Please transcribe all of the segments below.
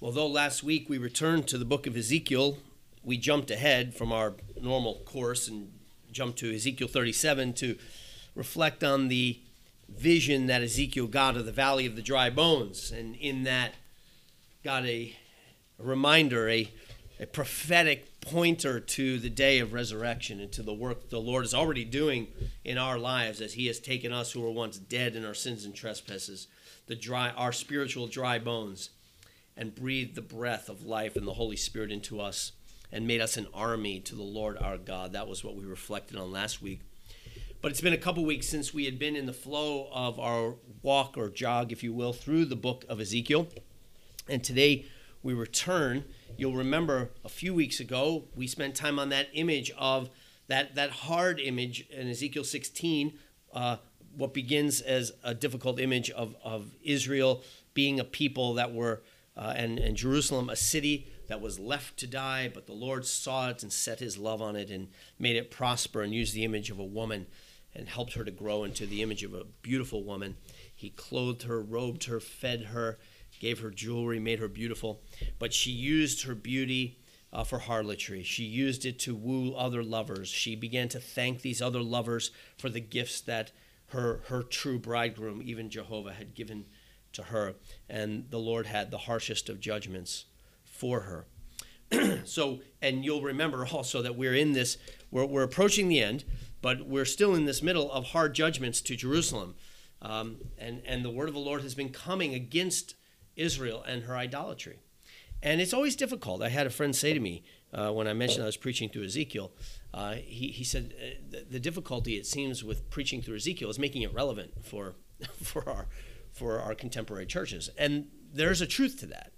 Well, though last week we returned to the book of Ezekiel, we jumped ahead from our normal course and jumped to Ezekiel 37 to reflect on the vision that Ezekiel got of the valley of the dry bones. And in that got a reminder, a prophetic pointer to the day of resurrection and to the work the Lord is already doing in our lives as he has taken us who were once dead in our sins and trespasses, our spiritual dry bones, and breathed the breath of life and the Holy Spirit into us and made us an army to the Lord our God. That was what we reflected on last week. But it's been a couple weeks since we had been in the flow of our walk or jog, if you will, through the book of Ezekiel. And today we return. You'll remember a few weeks ago, we spent time on that image of that hard image in Ezekiel 16, what begins as a difficult image of Israel being a people that were and Jerusalem, a city that was left to die, but the Lord saw it and set his love on it and made it prosper and used the image of a woman and helped her to grow into the image of a beautiful woman. He clothed her, robed her, fed her, gave her jewelry, made her beautiful. But she used her beauty for harlotry. She used it to woo other lovers. She began to thank these other lovers for the gifts that her true bridegroom, even Jehovah, had given to her, and the Lord had the harshest of judgments for her. So, and you'll remember also that we're approaching the end, but we're still in this middle of hard judgments to Jerusalem, and the word of the Lord has been coming against Israel and her idolatry. And it's always difficult. I had a friend say to me when I mentioned I was preaching through Ezekiel, he said the difficulty, it seems, with preaching through Ezekiel is making it relevant for our contemporary churches. And there's a truth to that.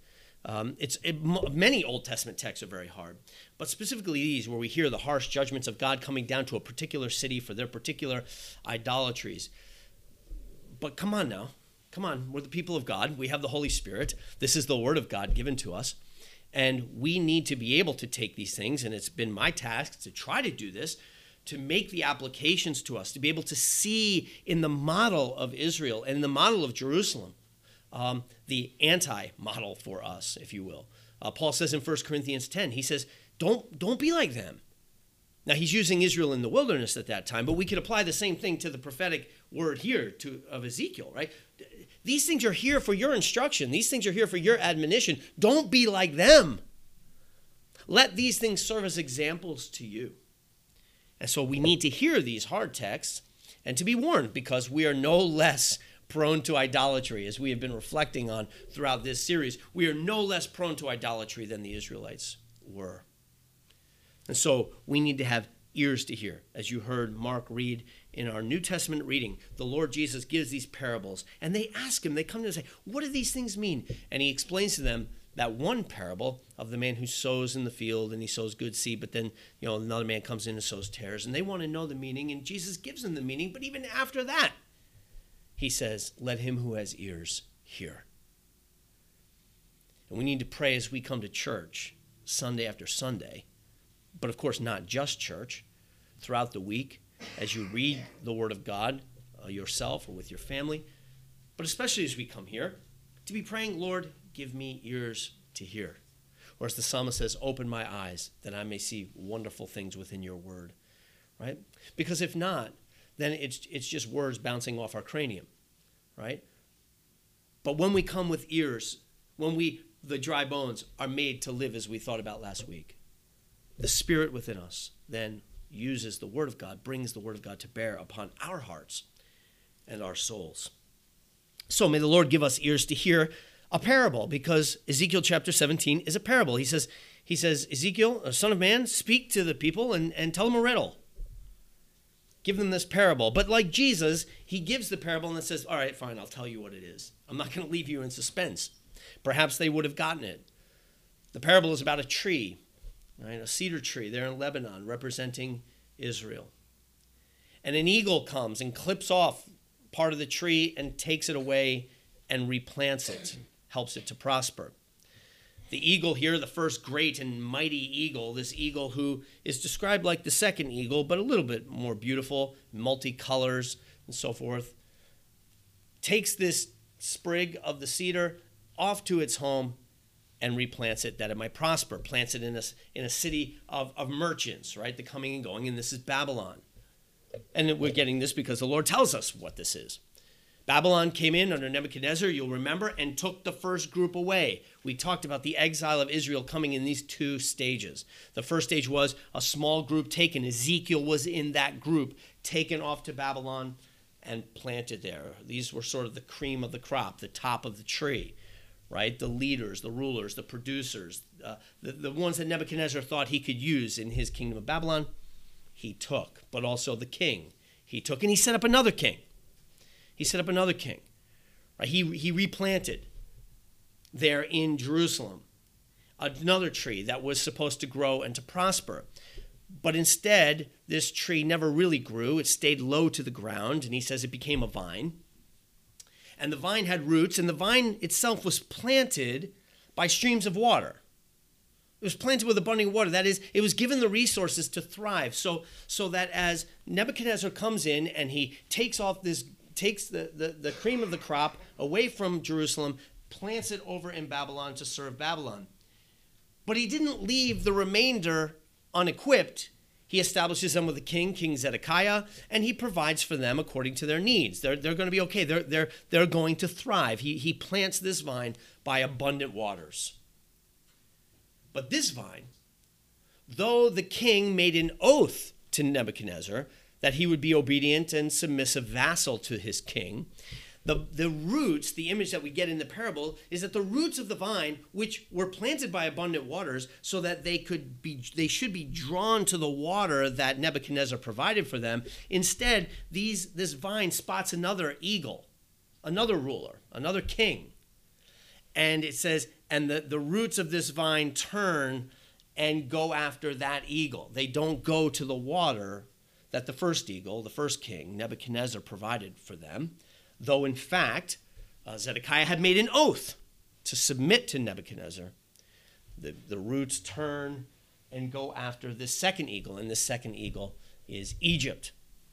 Many Old Testament texts are very hard, but specifically these where we hear the harsh judgments of God coming down to a particular city for their particular idolatries. But come on now. Come on. We're the people of God. We have the Holy Spirit. This is the word of God given to us. And we need to be able to take these things, and it's been my task to try to do this, to make the applications to us, to be able to see in the model of Israel and the model of Jerusalem, the anti-model for us, if you will. Paul says in 1 Corinthians 10, he says, don't be like them. Now, he's using Israel in the wilderness at that time, but we could apply the same thing to the prophetic word here of Ezekiel, right? These things are here for your instruction. These things are here for your admonition. Don't be like them. Let these things serve as examples to you. And so we need to hear these hard texts and to be warned, because we are no less prone to idolatry, as we have been reflecting on throughout this series. We are no less prone to idolatry than the Israelites were. And so we need to have ears to hear. As you heard Mark read in our New Testament reading, the Lord Jesus gives these parables, and they ask him, they come to him and say, what do these things mean? And he explains to them that one parable of the man who sows in the field and he sows good seed, but then another man comes in and sows tares, and they want to know the meaning, and Jesus gives them the meaning. But even after that, he says, let him who has ears hear. And we need to pray as we come to church Sunday after Sunday, but of course not just church, throughout the week as you read the Word of God yourself or with your family, but especially as we come here, to be praying, Lord, give me ears to hear. Or as the psalmist says, open my eyes that I may see wonderful things within your word, right? Because if not, then it's just words bouncing off our cranium, right? But when we come with ears, the dry bones are made to live as we thought about last week, the Spirit within us then uses the Word of God, brings the Word of God to bear upon our hearts and our souls. So may the Lord give us ears to hear a parable, because Ezekiel chapter 17 is a parable. He says, Ezekiel, son of man, speak to the people and tell them a riddle. Give them this parable. But like Jesus, he gives the parable and then says, all right, fine, I'll tell you what it is. I'm not going to leave you in suspense. Perhaps they would have gotten it. The parable is about a tree, right? A cedar tree there in Lebanon representing Israel. And an eagle comes and clips off part of the tree and takes it away and replants it, helps it to prosper. The eagle here, the first great and mighty eagle, this eagle who is described like the second eagle, but a little bit more beautiful, multicolors and so forth, takes this sprig of the cedar off to its home and replants it that it might prosper, plants it in a city of merchants, right? The coming and going, and this is Babylon. And we're getting this because the Lord tells us what this is. Babylon came in under Nebuchadnezzar, you'll remember, and took the first group away. We talked about the exile of Israel coming in these two stages. The first stage was a small group taken. Ezekiel was in that group, taken off to Babylon and planted there. These were sort of the cream of the crop, the top of the tree, right? The leaders, the rulers, the producers, the ones that Nebuchadnezzar thought he could use in his kingdom of Babylon, he took. But also the king he took, and he set up another king. He set up another king. Right? He replanted there in Jerusalem another tree that was supposed to grow and to prosper. But instead, this tree never really grew. It stayed low to the ground, and he says it became a vine. And the vine had roots, and the vine itself was planted by streams of water. It was planted with abundant water. That is, it was given the resources to thrive. So that as Nebuchadnezzar comes in and he takes the cream of the crop away from Jerusalem, plants it over in Babylon to serve Babylon. But he didn't leave the remainder unequipped. He establishes them with a king, King Zedekiah, and he provides for them according to their needs. They're going to be okay. They're going to thrive. He plants this vine by abundant waters. But this vine, though the king made an oath to Nebuchadnezzar that he would be obedient and submissive vassal to his king, the roots, the image that we get in the parable, is that the roots of the vine, which were planted by abundant waters so that they should be drawn to the water that Nebuchadnezzar provided for them, instead, this vine spots another eagle, another ruler, another king. And it says, and the roots of this vine turn and go after that eagle. They don't go to the water that the first eagle, the first king, Nebuchadnezzar, provided for them, though in fact, Zedekiah had made an oath to submit to Nebuchadnezzar. The roots turn and go after this second eagle, and this second eagle is Egypt.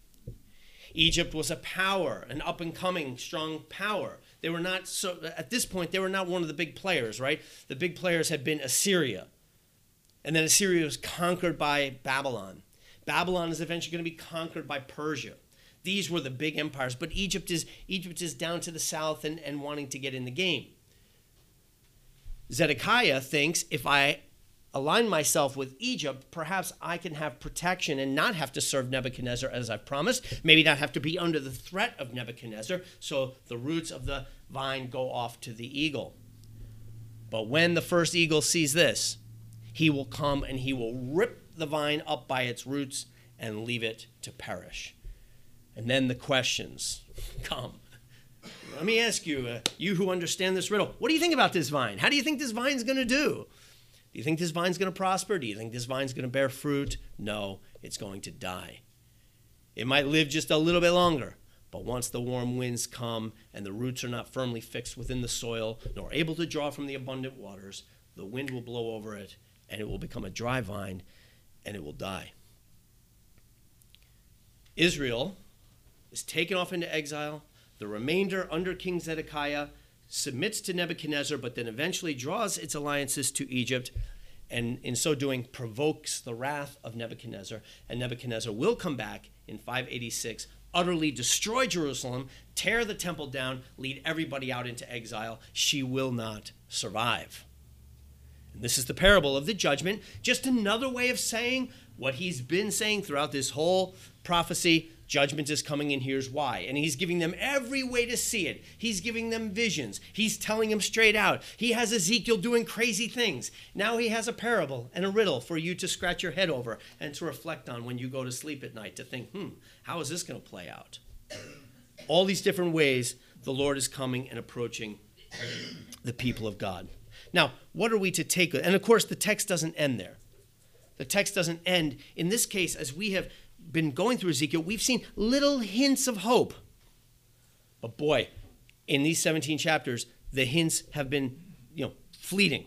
Egypt was a power, an up-and-coming, strong power. They were not so at this point. They were not one of the big players, right? The big players had been Assyria, and then Assyria was conquered by Babylon. Babylon is eventually going to be conquered by Persia. These were the big empires, but Egypt is down to the south and wanting to get in the game. Zedekiah thinks, if I align myself with Egypt, perhaps I can have protection and not have to serve Nebuchadnezzar as I've promised, maybe not have to be under the threat of Nebuchadnezzar, so the roots of the vine go off to the eagle. But when the first eagle sees this, he will come and he will rip the vine up by its roots and leave it to perish. And then the questions come. Let me ask you, you who understand this riddle, what do you think about this vine? How do you think this vine's going to do? Do you think this vine's going to prosper? Do you think this vine's going to bear fruit? No, it's going to die. It might live just a little bit longer, but once the warm winds come and the roots are not firmly fixed within the soil, nor able to draw from the abundant waters, the wind will blow over it, and it will become a dry vine, and it will die. Israel is taken off into exile. The remainder, under King Zedekiah, submits to Nebuchadnezzar, but then eventually draws its alliances to Egypt, and in so doing provokes the wrath of Nebuchadnezzar. And Nebuchadnezzar will come back in 586, utterly destroy Jerusalem, tear the temple down, lead everybody out into exile. She will not survive. And this is the parable of the judgment, just another way of saying what he's been saying throughout this whole prophecy. Judgment is coming, and here's why. And he's giving them every way to see it. He's giving them visions. He's telling them straight out. He has Ezekiel doing crazy things. Now he has a parable and a riddle for you to scratch your head over and to reflect on when you go to sleep at night, to think, how is this going to play out? All these different ways the Lord is coming and approaching the people of God. Now, what are we to take? And of course, the text doesn't end there. The text doesn't end. In this case, as we have been going through Ezekiel, we've seen little hints of hope. But boy, in these 17 chapters, the hints have been, fleeting.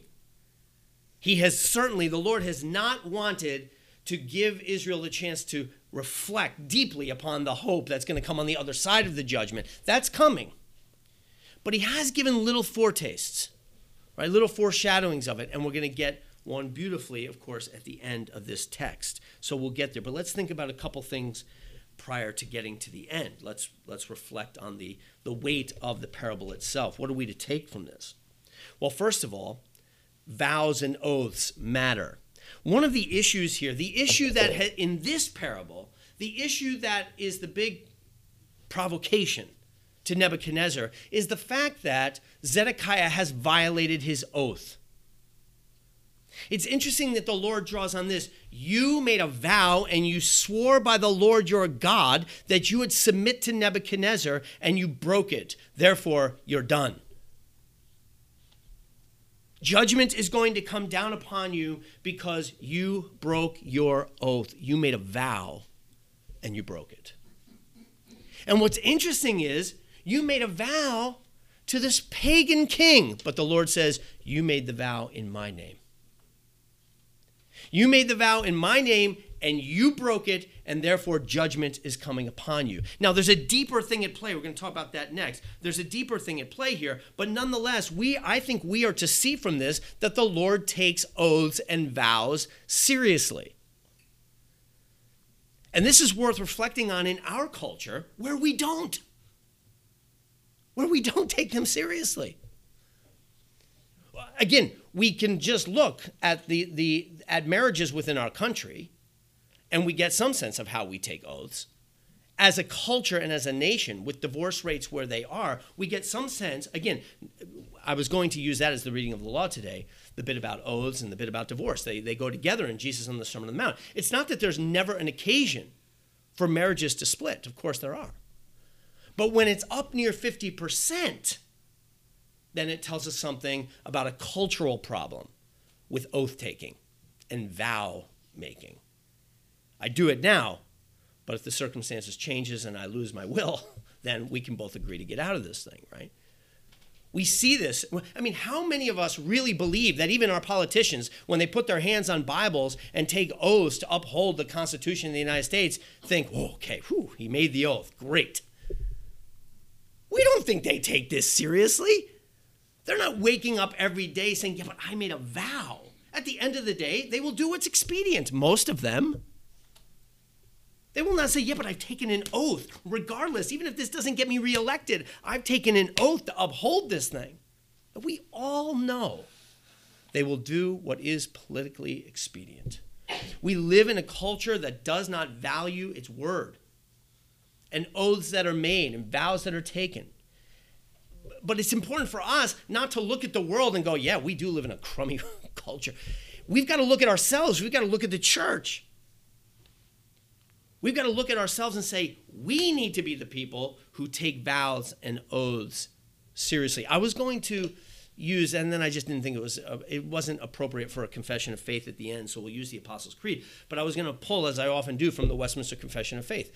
The Lord has not wanted to give Israel a chance to reflect deeply upon the hope that's going to come on the other side of the judgment. That's coming. But he has given little foretastes. right? Little foreshadowings of it, and we're going to get one beautifully, of course, at the end of this text. So we'll get there. But let's think about a couple things prior to getting to the end. Let's reflect on the weight of the parable itself. What are we to take from this? Well, first of all, vows and oaths matter. One of the issues here, the issue that in this parable, the issue that is the big provocation to Nebuchadnezzar is the fact that Zedekiah has violated his oath. It's interesting that the Lord draws on this. You made a vow and you swore by the Lord your God that you would submit to Nebuchadnezzar, and you broke it. Therefore, you're done. Judgment is going to come down upon you because you broke your oath. You made a vow and you broke it. And what's interesting is you made a vow to this pagan king, but the Lord says, you made the vow in my name. You made the vow in my name and you broke it, and therefore judgment is coming upon you. Now, there's a deeper thing at play. We're going to talk about that next. There's a deeper thing at play here, but nonetheless, I think we are to see from this that the Lord takes oaths and vows seriously. And this is worth reflecting on in our culture where we don't take them seriously. Again, we can just look at at marriages within our country, and we get some sense of how we take oaths. As a culture and as a nation, with divorce rates where they are, we get some sense. Again, I was going to use that as the reading of the law today, the bit about oaths and the bit about divorce. They go together in Jesus on the Sermon on the Mount. It's not that there's never an occasion for marriages to split. Of course there are. But when it's up near 50%, then it tells us something about a cultural problem with oath-taking and vow-making. I do it now, but if the circumstances changes and I lose my will, then we can both agree to get out of this thing, right? We see this. I mean, how many of us really believe that even our politicians, when they put their hands on Bibles and take oaths to uphold the Constitution of the United States, think, oh, okay, he made the oath, great. We don't think they take this seriously. They're not waking up every day saying, yeah, but I made a vow. At the end of the day, they will do what's expedient, most of them. They will not say, yeah, but I've taken an oath. Regardless, even if this doesn't get me reelected, I've taken an oath to uphold this thing. But we all know they will do what is politically expedient. We live in a culture that does not value its word, and oaths that are made and vows that are taken. But it's important for us not to look at the world and go, yeah, we do live in a crummy culture. We've got to look at ourselves. We've got to look at the church. We've got to look at ourselves and say, we need to be the people who take vows and oaths seriously. I was going to use, and then I just didn't think it wasn't appropriate for a confession of faith at the end, so we'll use the Apostles' Creed. But I was going to pull, as I often do, from the Westminster Confession of Faith.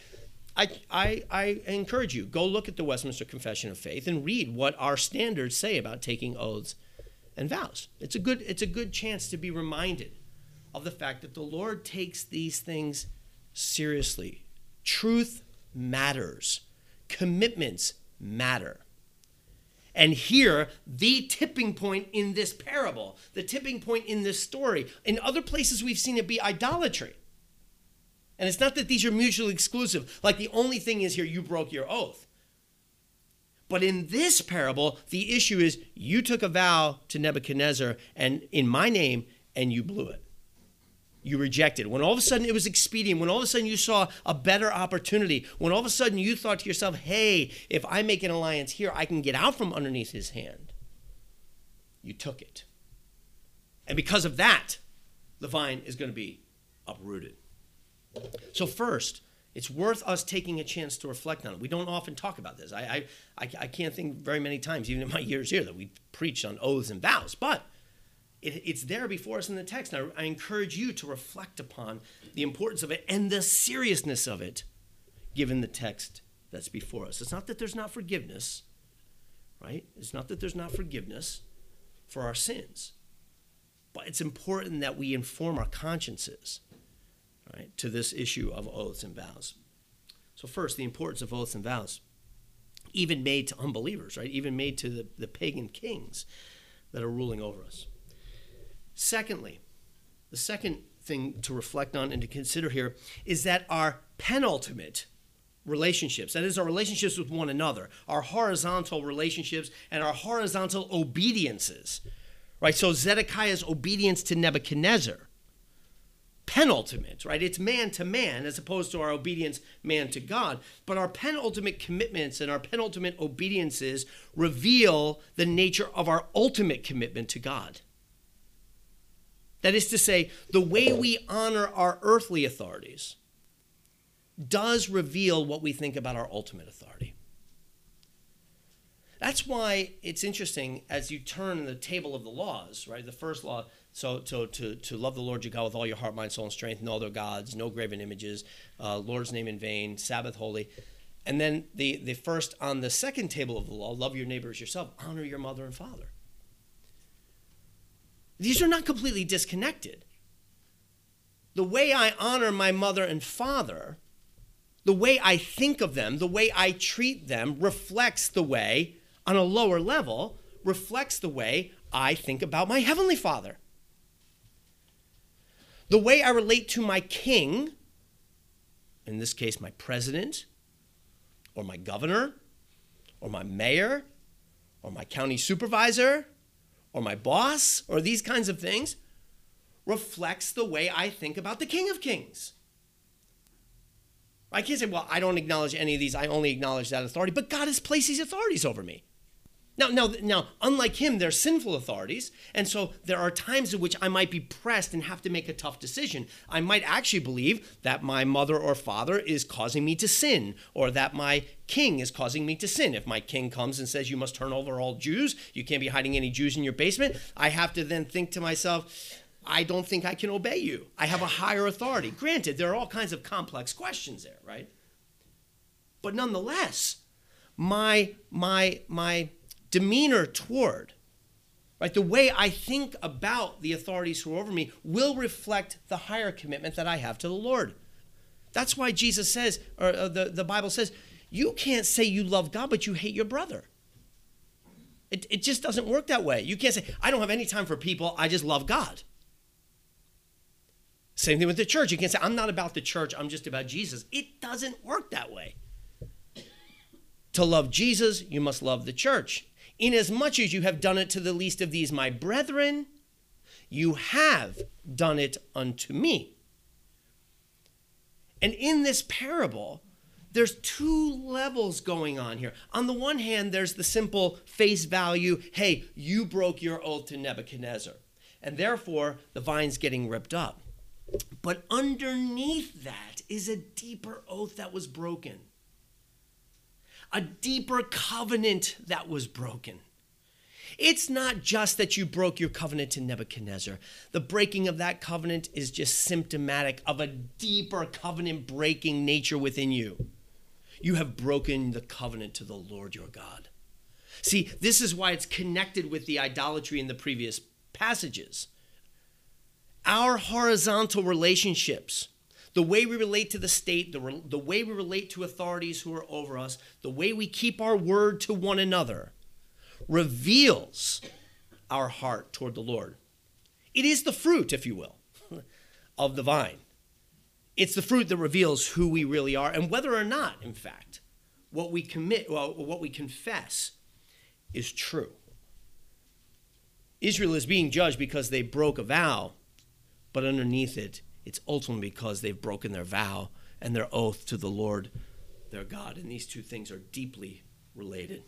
I encourage you, go look at the Westminster Confession of Faith and read what our standards say about taking oaths and vows. It's a good chance to be reminded of the fact that the Lord takes these things seriously. Truth matters. Commitments matter. And here, the tipping point in this parable, the tipping point in this story, in other places we've seen it be idolatry. And it's not that these are mutually exclusive, like the only thing is here, you broke your oath. But in this parable, the issue is you took a vow to Nebuchadnezzar and in my name, and you blew it. You rejected. When all of a sudden it was expedient, when all of a sudden you saw a better opportunity, when all of a sudden you thought to yourself, hey, if I make an alliance here, I can get out from underneath his hand. You took it. And because of that, the vine is going to be uprooted. So first, it's worth us taking a chance to reflect on it. We don't often talk about this. I can't think very many times, even in my years here, that we preached on oaths and vows. But it's there before us in the text. And I encourage you to reflect upon the importance of it and the seriousness of it, given the text that's before us. It's not that there's not forgiveness, right? It's not that there's not forgiveness for our sins. But it's important that we inform our consciences, right, to this issue of oaths and vows. So first, the importance of oaths and vows, even made to unbelievers, right, even made to the pagan kings. that are ruling over us. Secondly, the second thing to reflect on and to consider here is that our penultimate relationships, that is our relationships with one another, our horizontal relationships and our horizontal obediences, right? So Zedekiah's obedience to Nebuchadnezzar, penultimate, right? It's man to man as opposed to our obedience man to God. But our penultimate commitments and our penultimate obediences reveal the nature of our ultimate commitment to God. That is to say, the way we honor our earthly authorities does reveal what we think about our ultimate authority. That's why it's interesting as you turn the table of the laws, right? The first law, so to love the Lord your God with all your heart, mind, soul, and strength, no other gods, no graven images, Lord's name in vain, Sabbath holy. And then the first on the second table of the law, love your neighbor as yourself, honor your mother and father. These are not completely disconnected. The way I honor my mother and father, the way I think of them, the way I treat them reflects the way, on a lower level, reflects the way I think about my Heavenly Father. The way I relate to my king, in this case my president, or my governor, or my mayor, or my county supervisor, or my boss, or these kinds of things, reflects the way I think about the King of Kings. I can't say, well, I don't acknowledge any of these, I only acknowledge that authority, but God has placed these authorities over me. Now, unlike him, they're sinful authorities, and so there are times in which I might be pressed and have to make a tough decision. I might actually believe that my mother or father is causing me to sin, or that my king is causing me to sin. If my king comes and says, you must turn over all Jews, you can't be hiding any Jews in your basement, I have to then think to myself, I don't think I can obey you. I have a higher authority. Granted, there are all kinds of complex questions there, right? But nonetheless, my demeanor toward, right, the way I think about the authorities who are over me will reflect the higher commitment that I have to the Lord. That's why Jesus says, or the Bible says, you can't say you love God, but you hate your brother. It just doesn't work that way. You can't say, I don't have any time for people, I just love God. Same thing with the church. You can't say, I'm not about the church, I'm just about Jesus. It doesn't work that way. To love Jesus, you must love the church. Inasmuch as you have done it to the least of these, my brethren, you have done it unto me. And in this parable, there's two levels going on here. On the one hand, there's the simple face value, hey, you broke your oath to Nebuchadnezzar, and therefore the vine's getting ripped up. But underneath that is a deeper oath that was broken. A deeper covenant that was broken. It's not just that you broke your covenant to Nebuchadnezzar. The breaking of that covenant is just symptomatic of a deeper covenant breaking nature within you. You have broken the covenant to the Lord your God. See, this is why it's connected with the idolatry in the previous passages. Our horizontal relationships, the way we relate to the state, the way we relate to authorities who are over us, the way we keep our word to one another, reveals our heart toward the Lord. It is the fruit, if you will, of the vine. It's the fruit that reveals who we really are and whether or not, in fact, what we confess is true. Israel is being judged because they broke a vow, but underneath it, it's ultimately because they've broken their vow and their oath to the Lord their God. And these two things are deeply related.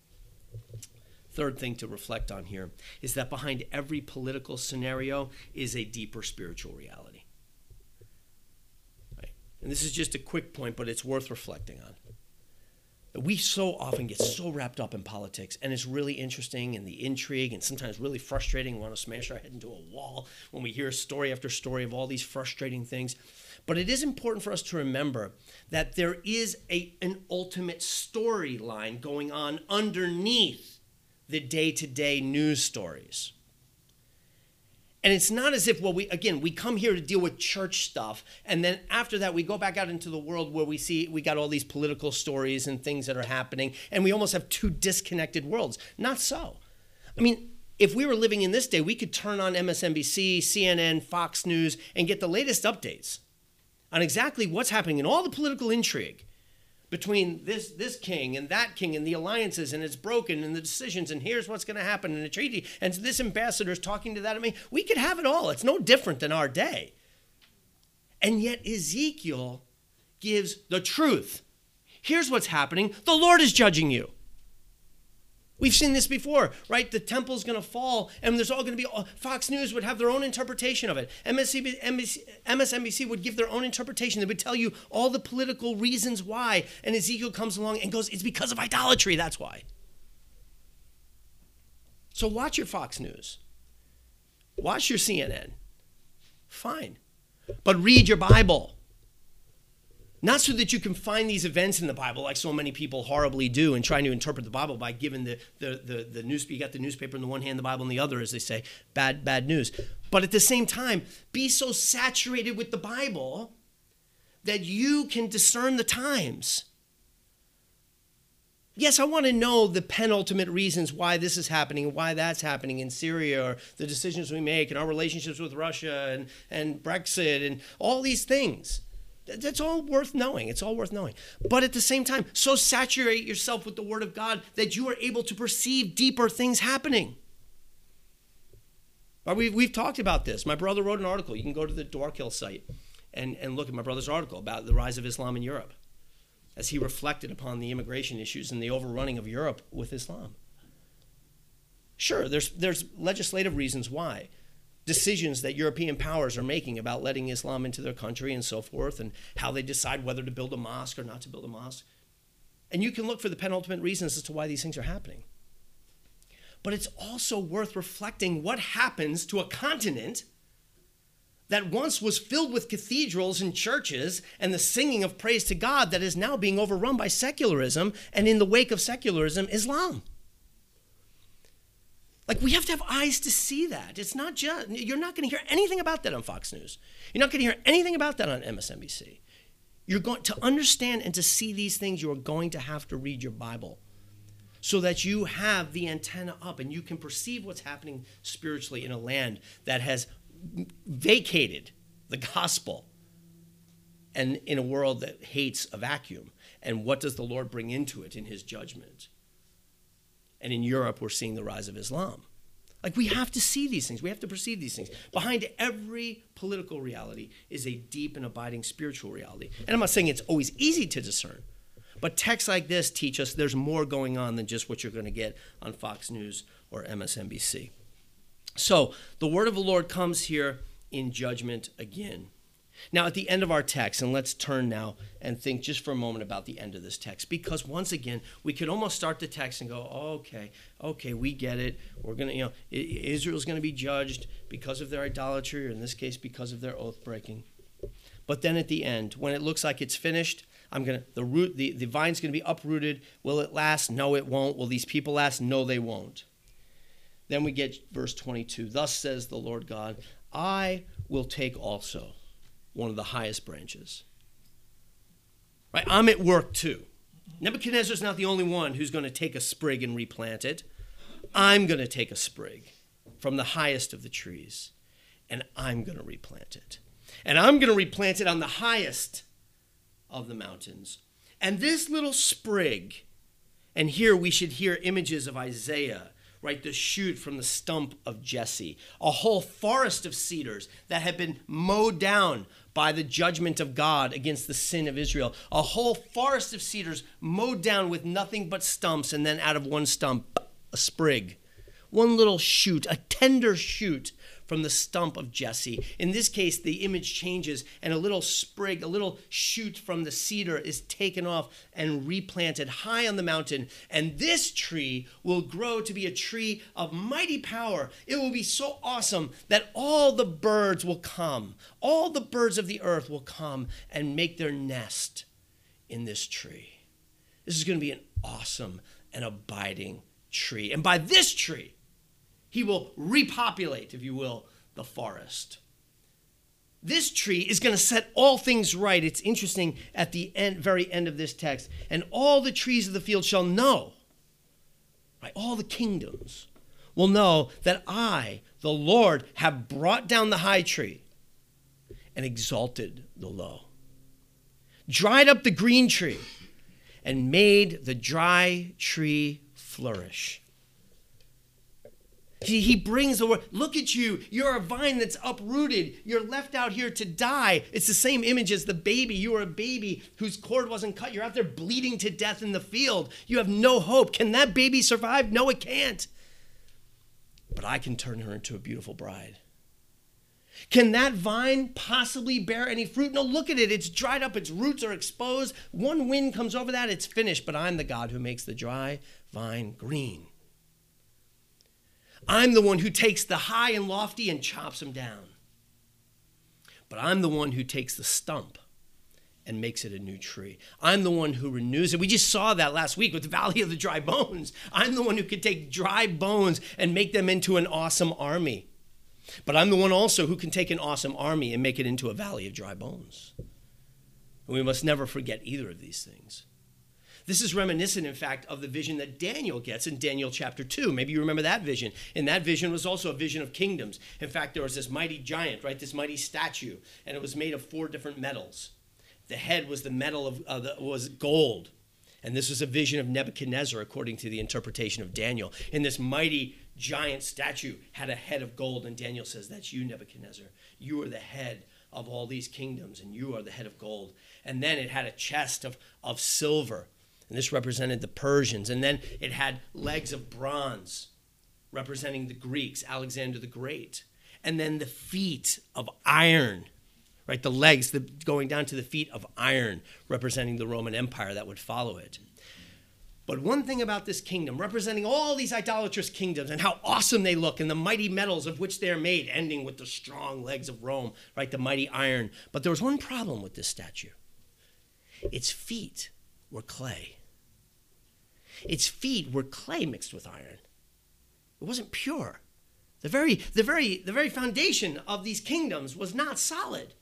Third thing to reflect on here is that behind every political scenario is a deeper spiritual reality. Right? And this is just a quick point, but it's worth reflecting on. We so often get so wrapped up in politics, and it's really interesting, and the intrigue, and sometimes really frustrating. We want to smash our head into a wall when we hear story after story of all these frustrating things. But it is important for us to remember that there is an ultimate storyline going on underneath the day-to-day news stories. And it's not as if, we come here to deal with church stuff, and then after that we go back out into the world where we got all these political stories and things that are happening, and we almost have two disconnected worlds. Not so. I mean, if we were living in this day, we could turn on MSNBC, CNN, Fox News, and get the latest updates on exactly what's happening in all the political intrigue between this king and the alliances, and it's broken, and the decisions, and here's what's going to happen in the treaty, and this ambassador's talking to that. I mean, we could have it all. It's no different than our day. And yet Ezekiel gives the truth. Here's what's happening. The Lord is judging you. We've seen this before, right? The temple's going to fall, and there's all going to be, Fox News would have their own interpretation of it. MSNBC would give their own interpretation. They would tell you all the political reasons why. And Ezekiel comes along and goes, it's because of idolatry, that's why. So watch your Fox News. Watch your CNN. Fine. But read your Bible. Not so that you can find these events in the Bible like so many people horribly do and trying to interpret the Bible by giving the news. You got the newspaper in the one hand, the Bible in the other, as they say, bad news. But at the same time, be so saturated with the Bible that you can discern the times. Yes, I want to know the penultimate reasons why this is happening and why that's happening in Syria, or the decisions we make and our relationships with Russia and Brexit and all these things. That's all worth knowing. It's all worth knowing. But at the same time, so saturate yourself with the Word of God that you are able to perceive deeper things happening. We've talked about this. My brother wrote an article. You can go to the Dwarkill site and look at my brother's article about the rise of Islam in Europe as he reflected upon the immigration issues and the overrunning of Europe with Islam. Sure, there's legislative reasons why. Decisions that European powers are making about letting Islam into their country and so forth, and how they decide whether to build a mosque or not to build a mosque. And you can look for the penultimate reasons as to why these things are happening. But it's also worth reflecting what happens to a continent that once was filled with cathedrals and churches and the singing of praise to God that is now being overrun by secularism, and in the wake of secularism, Islam. Like, we have to have eyes to see that. It's not just, you're not going to hear anything about that on Fox News. You're not going to hear anything about that on MSNBC. You're going to understand and to see these things, you are going to have to read your Bible so that you have the antenna up and you can perceive what's happening spiritually in a land that has vacated the gospel and in a world that hates a vacuum. And what does the Lord bring into it in his judgment? And in Europe, we're seeing the rise of Islam. Like, we have to see these things. We have to perceive these things. Behind every political reality is a deep and abiding spiritual reality. And I'm not saying it's always easy to discern, but texts like this teach us there's more going on than just what you're going to get on Fox News or MSNBC. So the word of the Lord comes here in judgment again. Now, at the end of our text, and let's turn now and think just for a moment about the end of this text, because once again, we could almost start the text and go, oh, okay, we get it. We're going to, Israel's going to be judged because of their idolatry, or in this case, because of their oath breaking. But then at the end, when it looks like it's finished, the vine's going to be uprooted. Will it last? No, it won't. Will these people last? No, they won't. Then we get verse 22. Thus says the Lord God, I will take also one of the highest branches. Right? I'm at work too. Nebuchadnezzar's not the only one who's going to take a sprig and replant it. I'm going to take a sprig from the highest of the trees, and I'm going to replant it. And I'm going to replant it on the highest of the mountains. And this little sprig, and here we should hear images of Isaiah, right, the shoot from the stump of Jesse, a whole forest of cedars that had been mowed down by the judgment of God against the sin of Israel, a whole forest of cedars mowed down with nothing but stumps, and then out of one stump, a sprig, one little shoot, a tender shoot from the stump of Jesse. In this case, the image changes, and a little sprig, a little shoot from the cedar is taken off and replanted high on the mountain. And this tree will grow to be a tree of mighty power. It will be so awesome that all the birds will come. All the birds of the earth will come and make their nest in this tree. This is going to be an awesome and abiding tree. And by this tree, he will repopulate, if you will, the forest. This tree is going to set all things right. It's interesting at the very end of this text. And all the trees of the field shall know, right? All the kingdoms will know that I, the Lord, have brought down the high tree and exalted the low, dried up the green tree, and made the dry tree flourish. He brings the word. Look at you. You're a vine that's uprooted. You're left out here to die. It's the same image as the baby. You are a baby whose cord wasn't cut. You're out there bleeding to death in the field. You have no hope. Can that baby survive? No, it can't. But I can turn her into a beautiful bride. Can that vine possibly bear any fruit? No, look at it. It's dried up. Its roots are exposed. One wind comes over that. It's finished. But I'm the God who makes the dry vine green. I'm the one who takes the high and lofty and chops them down. But I'm the one who takes the stump and makes it a new tree. I'm the one who renews it. We just saw that last week with the Valley of the Dry Bones. I'm the one who could take dry bones and make them into an awesome army. But I'm the one also who can take an awesome army and make it into a valley of dry bones. And we must never forget either of these things. This is reminiscent, in fact, of the vision that Daniel gets in Daniel chapter 2. Maybe you remember that vision. And that vision was also a vision of kingdoms. In fact, there was this mighty giant, right, this mighty statue, and it was made of 4 different metals. The head was the metal was gold. And this was a vision of Nebuchadnezzar, according to the interpretation of Daniel. And this mighty giant statue had a head of gold. And Daniel says, that's you, Nebuchadnezzar. You are the head of all these kingdoms, and you are the head of gold. And then it had a chest of silver. And this represented the Persians. And then it had legs of bronze, representing the Greeks, Alexander the Great. And then the feet of iron, right? The legs going down to the feet of iron, representing the Roman Empire that would follow it. But one thing about this kingdom, representing all these idolatrous kingdoms and how awesome they look and the mighty metals of which they are made, ending with the strong legs of Rome, right? The mighty iron. But there was one problem with this statue. Its feet were clay. Its feet were clay mixed with iron. It wasn't pure. The very foundation of these kingdoms was not solid.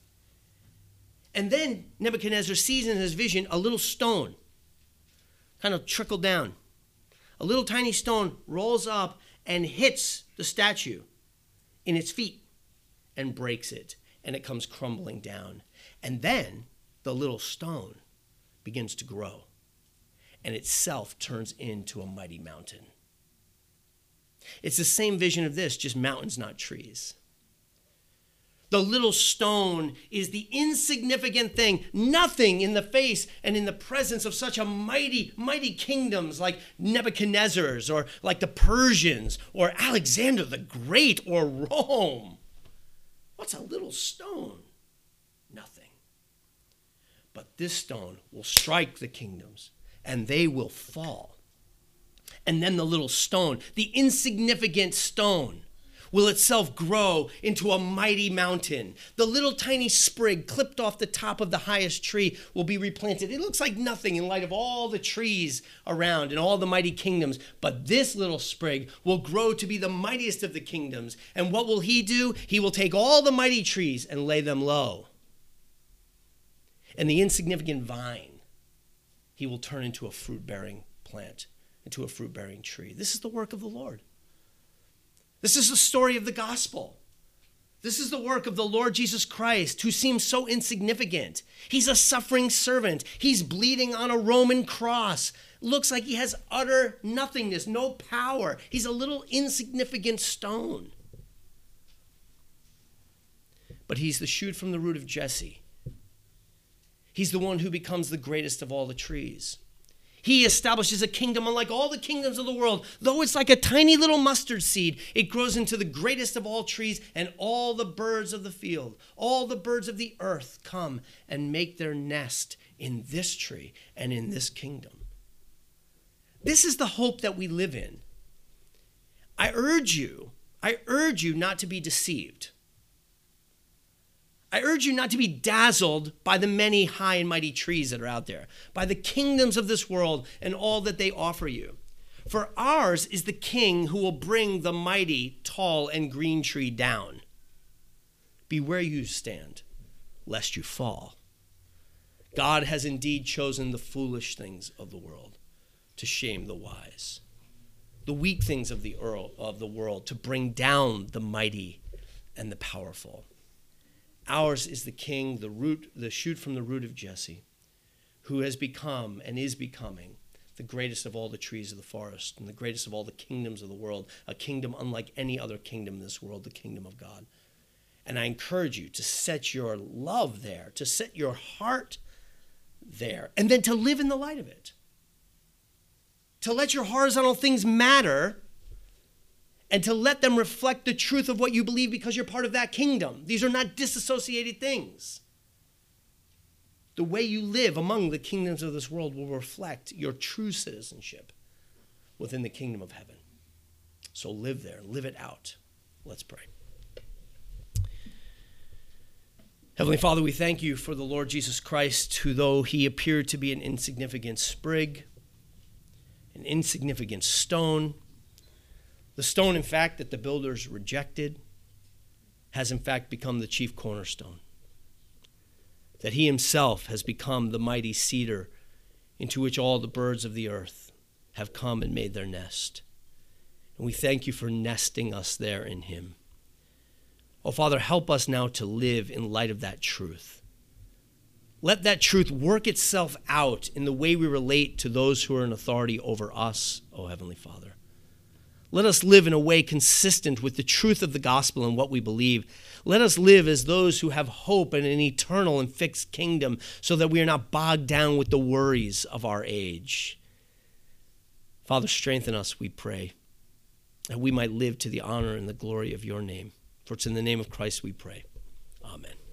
And then Nebuchadnezzar sees in his vision a little stone kind of trickle down. A little tiny stone rolls up and hits the statue in its feet and breaks it, and it comes crumbling down. And then the little stone begins to grow, and itself turns into a mighty mountain. It's the same vision of this, just mountains, not trees. The little stone is the insignificant thing, nothing in the face and in the presence of such a mighty, mighty kingdoms like Nebuchadnezzar's or like the Persians or Alexander the Great or Rome. What's a little stone? Nothing. But this stone will strike the kingdoms and they will fall. And then the little stone, the insignificant stone, will itself grow into a mighty mountain. The little tiny sprig clipped off the top of the highest tree will be replanted. It looks like nothing in light of all the trees around and all the mighty kingdoms. But this little sprig will grow to be the mightiest of the kingdoms. And what will he do? He will take all the mighty trees and lay them low. And the insignificant vine, he will turn into a fruit-bearing plant, into a fruit-bearing tree. This is the work of the Lord. This is the story of the gospel. This is the work of the Lord Jesus Christ, who seems so insignificant. He's a suffering servant. He's bleeding on a Roman cross. Looks like he has utter nothingness, no power. He's a little insignificant stone. But he's the shoot from the root of Jesse. He's the one who becomes the greatest of all the trees. He establishes a kingdom unlike all the kingdoms of the world. Though it's like a tiny little mustard seed, it grows into the greatest of all trees, and all the birds of the field, all the birds of the earth come and make their nest in this tree and in this kingdom. This is the hope that we live in. I urge you not to be deceived. I urge you not to be dazzled by the many high and mighty trees that are out there, by the kingdoms of this world and all that they offer you. For ours is the king who will bring the mighty, tall, and green tree down. Beware you stand, lest you fall. God has indeed chosen the foolish things of the world to shame the wise. the weak things of the world, to bring down the mighty and the powerful. Ours is the King, the shoot from the root of Jesse, who has become and is becoming the greatest of all the trees of the forest and the greatest of all the kingdoms of the world, a kingdom unlike any other kingdom in this world, the kingdom of God. And I encourage you to set your love there, to set your heart there, and then to live in the light of it. To let your horizontal things matter and to let them reflect the truth of what you believe because you're part of that kingdom. These are not disassociated things. The way you live among the kingdoms of this world will reflect your true citizenship within the kingdom of heaven. So live there, live it out. Let's pray. Heavenly Father, we thank you for the Lord Jesus Christ, who, though he appeared to be an insignificant sprig, an insignificant stone, the stone, in fact, that the builders rejected, has in fact become the chief cornerstone. That he himself has become the mighty cedar into which all the birds of the earth have come and made their nest. And we thank you for nesting us there in him. Oh, Father, help us now to live in light of that truth. Let that truth work itself out in the way we relate to those who are in authority over us, oh Heavenly Father. Let us live in a way consistent with the truth of the gospel and what we believe. Let us live as those who have hope in an eternal and fixed kingdom so that we are not bogged down with the worries of our age. Father, strengthen us, we pray, that we might live to the honor and the glory of your name. For it's in the name of Christ we pray. Amen.